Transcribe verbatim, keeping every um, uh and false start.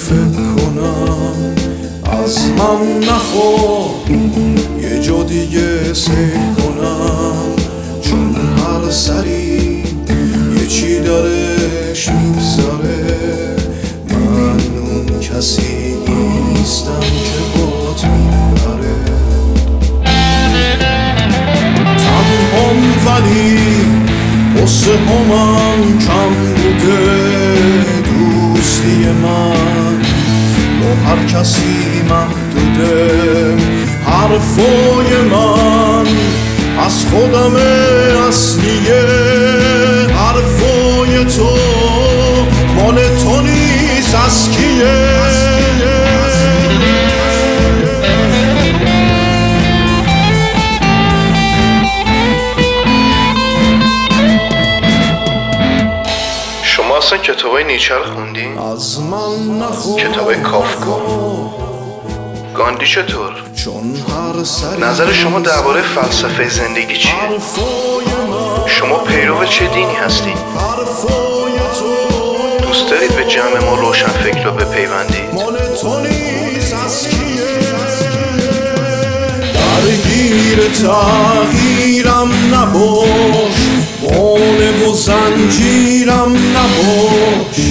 فکر کنم از من نخواه یه جا دیگه سیر کنم، چون هر سری یه چی درش میگذره. من اون کسی نیستم که بات میبره، تنهام ولی قصه همم کم بوده. دوستی من با هر کسی محدوده، حرفای من از خودم اصلیه، حرفای تو مال تو نیست از کیه. شما اصلا کتابای نیچه رو خوندین؟ از من نخواه کتابای کافکا، گاندی چطور؟ چون هر سری نظر شما درباره فلسفه زندگی چیه؟ شما پیرو چه دینی هستین؟ دوست دارید به جمع ما روشن فکر رو بپیوندید؟ درگیر تغییرم نباش، بانه و زنجیرم نباش.